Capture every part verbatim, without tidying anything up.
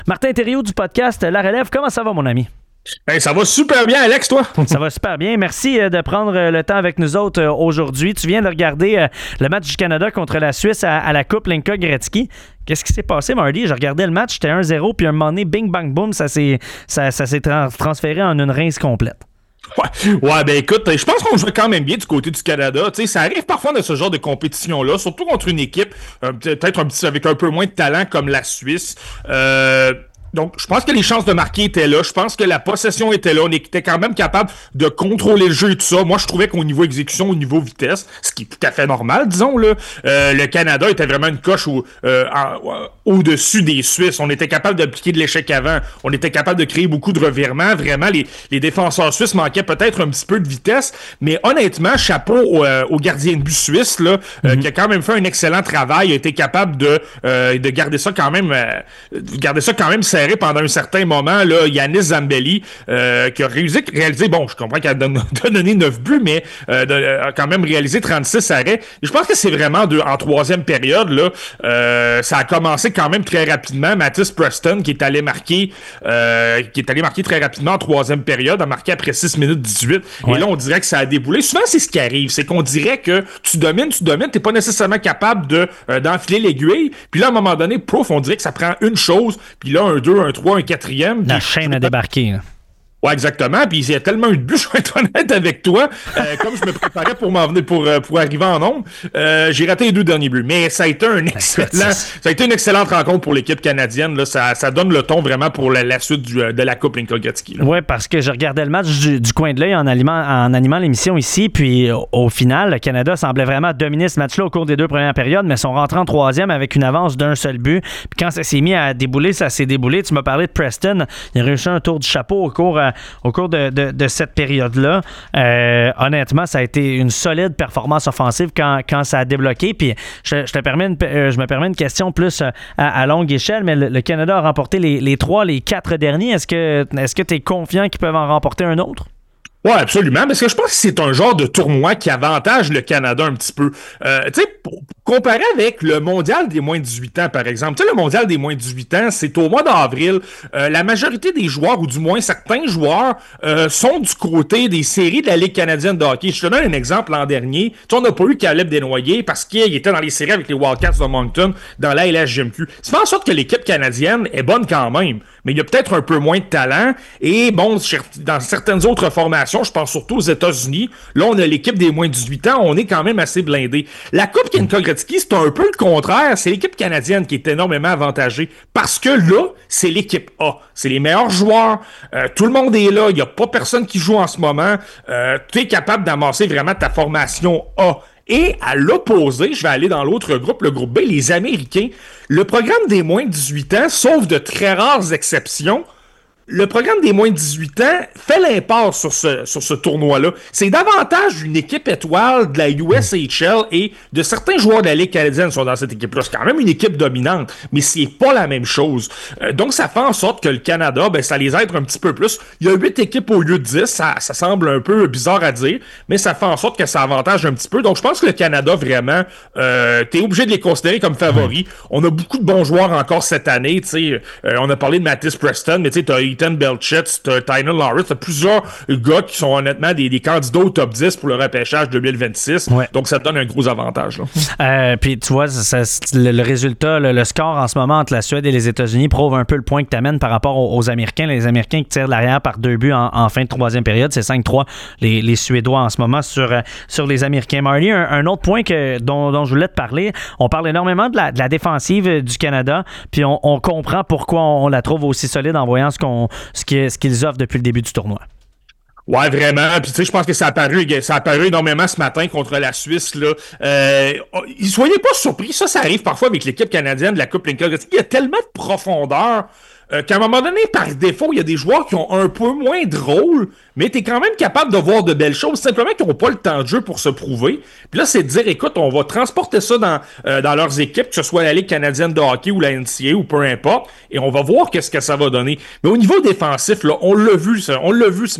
Martin Thériault du podcast La Relève, comment ça va, mon ami? Hey, ça va super bien, Alex, toi? Ça va super bien. Merci de prendre le temps avec nous autres aujourd'hui. Tu viens de regarder le match du Canada contre la Suisse à, à la Coupe Linka Gretzky. Qu'est-ce qui s'est passé, Marty? Je regardais le match, c'était un zéro, puis un moment donné, bing, bang, boom, ça s'est, ça, ça s'est tra- transféré en une rince complète. Ouais, ouais, ben écoute, je pense qu'on joue quand même bien du côté du Canada. Tu sais, ça arrive parfois dans ce genre de compétition-là, surtout contre une équipe euh, peut-être un petit avec un peu moins de talent comme la Suisse. Euh... Donc, je pense que les chances de marquer étaient là. Je pense que la possession était là. On était quand même capable de contrôler le jeu et tout ça. Moi, je trouvais qu'au niveau exécution, au niveau vitesse, ce qui est tout à fait normal, disons, là, euh, le Canada était vraiment une coche au, euh, en, au-dessus des Suisses. On était capable d'appliquer de l'échec avant. On était capable de créer beaucoup de revirements. Vraiment, les, les défenseurs suisses manquaient peut-être un petit peu de vitesse. Mais honnêtement, chapeau au, euh, au gardien de but suisse, là, mm-hmm. euh, qui a quand même fait un excellent travail. Il a été capable de, euh, de garder ça quand même, euh, garder ça quand même serré pendant un certain moment, là, Yannis Zambelli, euh, qui a réussi, réalisé, bon, je comprends qu'il a donné, donné neuf buts, mais euh, de, a quand même réalisé trente-six arrêts. Et je pense que c'est vraiment de, en troisième période, là, euh, ça a commencé quand même très rapidement. Mattis Preston, qui est allé marquer, euh, qui est allé marquer très rapidement en troisième période, a marqué après six minutes dix-huit. Ouais. Et là, on dirait que ça a déboulé. Souvent, c'est ce qui arrive, c'est qu'on dirait que tu domines, tu domines, t'es pas nécessairement capable de euh, d'enfiler l'aiguille. Puis là, à un moment donné, pouf, on dirait que ça prend une chose, puis là, un deux, un trois, un quatrième. La chaîne a débarqué. Là. Ouais, exactement. Puis il y a tellement eu de buts, je vais être honnête avec toi. Euh, comme je me préparais pour m'en venir, pour, pour arriver en nombre, euh, j'ai raté les deux derniers buts. Mais ça a été un excellent, ça a été une excellente rencontre pour l'équipe canadienne. Là. Ça, ça donne le ton vraiment pour la, la suite du, de la Coupe Linka Gretzky. Oui, parce que je regardais le match du, du coin de l'œil en, aliment, en animant l'émission ici. Puis au, au final, le Canada semblait vraiment dominer ce match-là au cours des deux premières périodes, mais sont rentrés en troisième avec une avance d'un seul but. Puis quand ça s'est mis à débouler, ça s'est déboulé. Tu m'as parlé de Preston. Il a réussi un tour du chapeau au cours, à, au cours de, de, de cette période-là. Euh, honnêtement, ça a été une solide performance offensive quand, quand ça a débloqué. Puis je, je, te permets une, je me permets une question plus à, à longue échelle, mais le, le Canada a remporté les, les trois, les quatre derniers. Est-ce que est-ce que tu es confiant qu'ils peuvent en remporter un autre? Oui, absolument, parce que je pense que c'est un genre de tournoi qui avantage le Canada un petit peu. Euh, tu sais, pour comparer avec le mondial des moins de dix-huit ans, par exemple. Tu sais, le mondial des moins de dix-huit ans, c'est au mois d'avril. Euh, la majorité des joueurs, ou du moins certains joueurs, euh, sont du côté des séries de la Ligue canadienne de hockey. Je te donne un exemple l'an dernier. Tu sais, on n'a pas eu Caleb Desnoyers parce qu'il était dans les séries avec les Wildcats de Moncton dans la L H G M Q. Ça fait en sorte que l'équipe canadienne est bonne quand même, mais il y a peut-être un peu moins de talent. Et bon, dans certaines autres formations, je pense surtout aux États-Unis. Là, on a l'équipe des moins de dix-huit ans. On est quand même assez blindé. La Coupe Linka Gretzky, c'est un peu le contraire. C'est l'équipe canadienne qui est énormément avantagée. Parce que là, c'est l'équipe A. C'est les meilleurs joueurs. Euh, tout le monde est là. Il n'y a pas personne qui joue en ce moment. Euh, tu es capable d'amasser vraiment ta formation A. Et à l'opposé, je vais aller dans l'autre groupe, le groupe B, les Américains. Le programme des moins de dix-huit ans, sauf de très rares exceptions, le programme des moins de dix-huit ans fait l'impasse sur ce, sur ce tournoi-là. C'est davantage une équipe étoile de la U S H L et de certains joueurs de la Ligue canadienne sont dans cette équipe-là. C'est quand même une équipe dominante, mais c'est pas la même chose. Euh, donc, ça fait en sorte que le Canada, ben, ça les aide un petit peu plus. Il y a huit équipes au lieu de dix. Ça, ça semble un peu bizarre à dire, mais ça fait en sorte que ça avantage un petit peu. Donc, je pense que le Canada, vraiment, euh, t'es obligé de les considérer comme favoris. On a beaucoup de bons joueurs encore cette année. Tu sais, euh, on a parlé de Mattis Preston, mais tu sais, t'as Ethan Belchetz, t'as Tyner Lawrence, t'as plusieurs gars qui sont honnêtement des, des candidats au top dix pour le repêchage deux mille vingt-six. Ouais. Donc, ça te donne un gros avantage. Là. Euh, puis, tu vois, ça, le, le résultat, le, le score en ce moment entre la Suède et les États-Unis prouve un peu le point que tu amènes par rapport aux, aux Américains. Les Américains qui tirent de l'arrière par deux buts en, en fin de troisième période. C'est cinq trois les, les Suédois en ce moment sur, sur les Américains. Marty, un, un autre point que, dont, dont je voulais te parler, on parle énormément de la, de la défensive du Canada, puis on, on comprend pourquoi on, on la trouve aussi solide en voyant ce qu'on ce qu'ils offrent depuis le début du tournoi. Ouais, vraiment. Puis tu sais, je pense que ça a apparu, ça a apparu énormément ce matin contre la Suisse. Là, euh, soyez pas surpris. Ça, ça arrive parfois avec l'équipe canadienne de la Coupe Linka. Il y a tellement de profondeur euh, qu'à un moment donné, par défaut, il y a des joueurs qui ont un peu moins de rôle, mais t'es quand même capable de voir de belles choses, simplement qu'ils n'ont pas le temps de jeu pour se prouver. Puis là, c'est de dire, écoute, on va transporter ça dans, euh, dans leurs équipes, que ce soit la Ligue canadienne de hockey ou la N C A A ou peu importe, et on va voir qu'est-ce que ça va donner. Mais au niveau défensif, là, on l'a vu, ça, on l'a vu ce matin, là,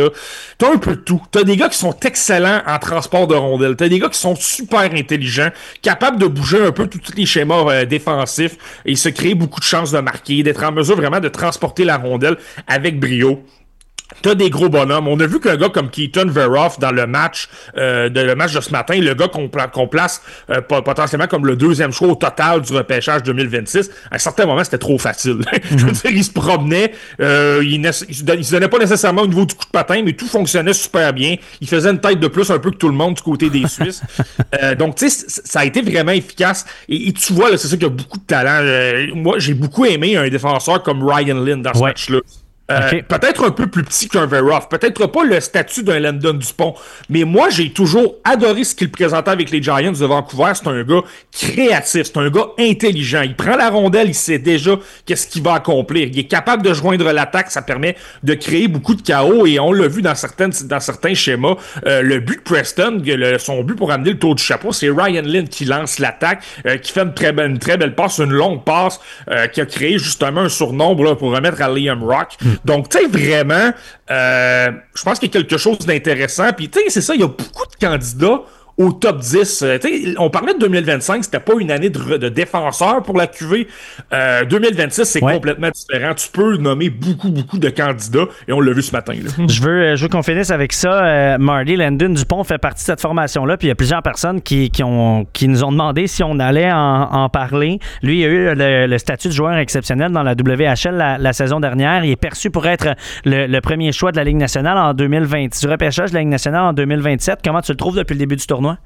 là, t'as un peu de tout. T'as des gars qui sont excellents en transport de rondelles. T'as des gars qui sont super intelligents, capables de bouger un peu tous les schémas euh, défensifs et se créer beaucoup de chances de marquer, d'être en mesure vraiment de transporter la rondelle avec brio. T'as des gros bonhommes. On a vu qu'un gars comme Keaton Veroff dans le match euh, de le match de ce matin, le gars qu'on, qu'on place euh, potentiellement comme le deuxième choix au total du repêchage deux mille vingt-six, à un certain moment, c'était trop facile. Mm-hmm. Je veux dire, il se promenait, euh, il, ne, il, se donnait, il se donnait pas nécessairement au niveau du coup de patin, mais tout fonctionnait super bien. Il faisait une tête de plus un peu que tout le monde du côté des Suisses. euh, donc, tu sais, ça a été vraiment efficace. Et, et tu vois, là, c'est ça qu'il y a beaucoup de talent. Euh, moi, j'ai beaucoup aimé un défenseur comme Ryan Lynn dans ce ouais. match-là. Euh, okay. Peut-être un peu plus petit qu'un Veroff, peut-être pas le statut d'un Landon Dupont, mais moi j'ai toujours adoré ce qu'il présentait avec les Giants de Vancouver. C'est un gars créatif, c'est un gars intelligent, il prend la rondelle, il sait déjà qu'est-ce qu'il va accomplir, il est capable de joindre l'attaque, ça permet de créer beaucoup de chaos et on l'a vu dans certaines dans certains schémas. Euh, le but de Preston, le, son but pour amener le tour du chapeau, c'est Ryan Lynn qui lance l'attaque, euh, qui fait une très belle, une très belle passe, une longue passe, euh, qui a créé justement un surnombre là, pour remettre à Liam Rock. Mm. Donc, tu sais, vraiment, euh, je pense qu'il y a quelque chose d'intéressant. Puis, tu sais, c'est ça, il y a beaucoup de candidats au top dix. Euh, on parlait de deux mille vingt-cinq, c'était pas une année de, de défenseur pour la Q V. Euh, deux mille vingt-six, c'est ouais. complètement différent. Tu peux nommer beaucoup, beaucoup de candidats et on l'a vu ce matin. Là. Je veux, je veux qu'on finisse avec ça. Euh, Marty Landon Dupont fait partie de cette formation-là, puis il y a plusieurs personnes qui, qui, ont, qui nous ont demandé si on allait en, en parler. Lui, il a eu le, le statut de joueur exceptionnel dans la W H L la, la saison dernière. Il est perçu pour être le, le premier choix de la Ligue nationale en deux mille vingt, du repêchage de la Ligue nationale en deux mille vingt-sept. Comment tu le trouves depuis le début du tournoi?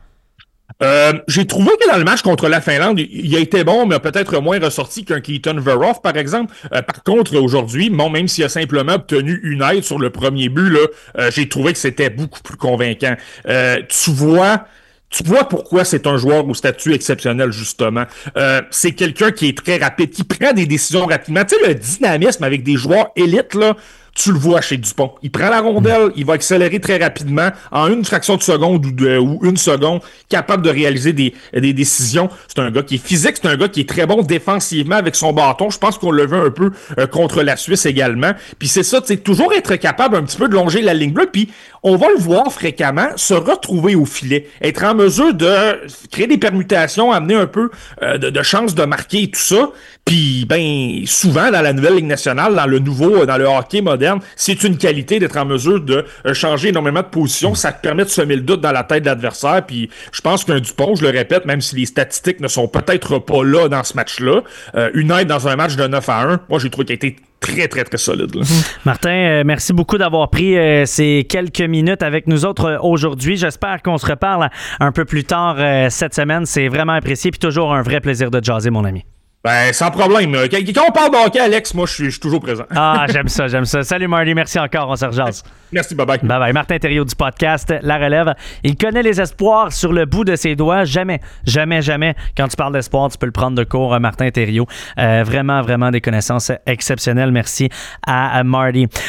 Euh, j'ai trouvé que dans le match contre la Finlande, il a été bon, mais a peut-être moins ressorti qu'un Keaton Veroff, par exemple. Euh, par contre, aujourd'hui, bon, même s'il a simplement obtenu une aide sur le premier but, là, euh, j'ai trouvé que c'était beaucoup plus convaincant. Euh, tu vois... Tu vois pourquoi c'est un joueur au statut exceptionnel, justement. Euh, c'est quelqu'un qui est très rapide, qui prend des décisions rapidement. Tu sais, le dynamisme avec des joueurs élites, là, tu le vois chez Dupont. Il prend la rondelle, il va accélérer très rapidement, en une fraction de seconde ou, de, ou une seconde, capable de réaliser des, des décisions. C'est un gars qui est physique, c'est un gars qui est très bon défensivement avec son bâton. Je pense qu'on l'a vu un peu euh, contre la Suisse également. Puis c'est ça, tu sais, toujours être capable un petit peu de longer la ligne bleue, puis on va le voir fréquemment se retrouver au filet, être en mesure de créer des permutations, amener un peu euh, de, de chance de marquer et tout ça. Puis, ben, souvent, dans la nouvelle Ligue nationale, dans le nouveau, dans le hockey moderne, c'est une qualité d'être en mesure de euh, changer énormément de position. Ça te permet de semer le doute dans la tête de l'adversaire. Puis, je pense qu'un Dupont, je le répète, même si les statistiques ne sont peut-être pas là dans ce match-là, euh, une aide dans un match de neuf à un, moi, j'ai trouvé qu'il a été très, très, très solide. Là. Martin, euh, merci beaucoup d'avoir pris euh, ces quelques minutes avec nous autres euh, aujourd'hui. J'espère qu'on se reparle un peu plus tard euh, cette semaine. C'est vraiment apprécié puis toujours un vrai plaisir de jaser, mon ami. Ben, sans problème. Quand on parle de hockey, Alex, moi, je suis, je suis toujours présent. Ah, j'aime ça, j'aime ça. Salut, Marty. Merci encore. On se rejase. Merci, bye-bye. Bye-bye. Martin Thériault du podcast La Relève. Il connaît les espoirs sur le bout de ses doigts. Jamais, jamais, jamais. Quand tu parles d'espoir, tu peux le prendre de court, Martin Thériault. Euh, vraiment, vraiment des connaissances exceptionnelles. Merci à, à Marty.